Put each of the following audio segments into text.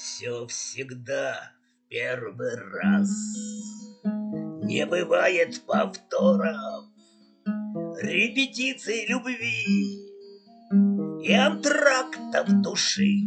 Все всегда в первый раз. Не бывает повторов, репетиций любви и антрактов души,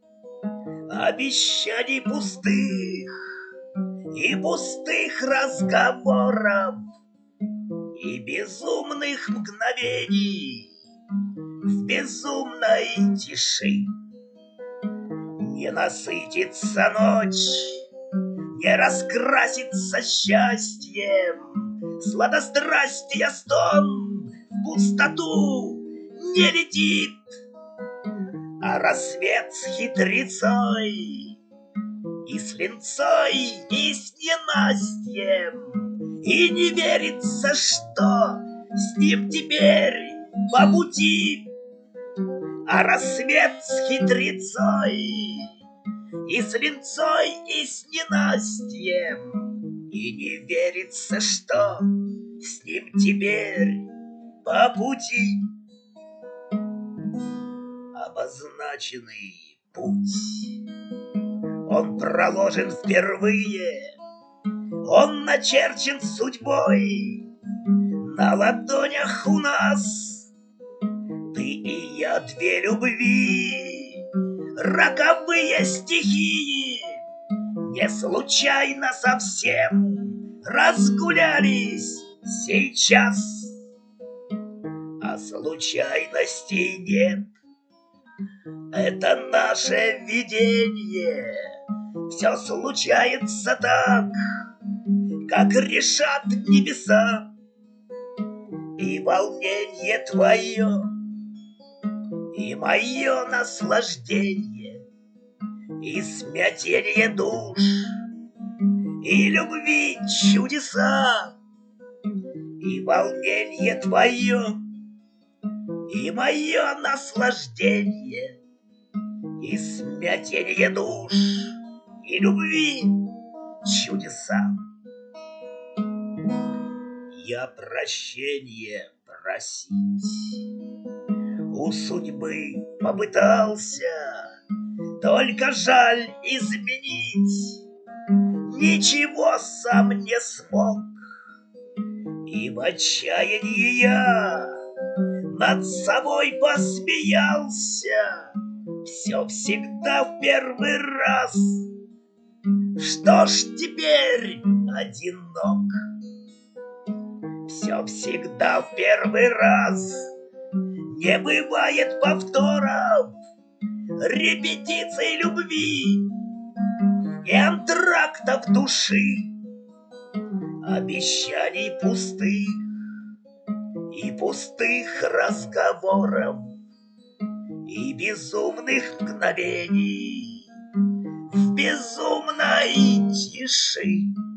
обещаний пустых и пустых разговоров и безумных мгновений в безумной тиши. Не насытится ночь, не раскрасится счастьем, сладострастия стон в пустоту не летит, а рассвет с хитрецой и с линцой и с ненастьем, и не верится, что с ним теперь по пути. А рассвет с хитрецой и с линцой и с ненастьем, и не верится, что с ним теперь по пути. Обозначенный путь, он проложен впервые, он начерчен судьбой на ладонях у нас. Ты и я две любви, роковые стихии, не случайно совсем разгулялись сейчас. А случайностей нет, это наше видение. Все случается так, как решат небеса. И волнение твое, и мое наслаждение, и смятение душ, и любви чудеса. И волнение твое, и мое наслаждение, и смятение душ, и любви чудеса. Я прощение просить у судьбы попытался, только жаль изменить ничего сам не смог. И в отчаянии я над собой посмеялся. Все всегда в первый раз. Что ж теперь одинок? Все всегда в первый раз. Не бывает повторов, репетиций любви и антрактов души, обещаний пустых и пустых разговоров и безумных мгновений в безумной тиши.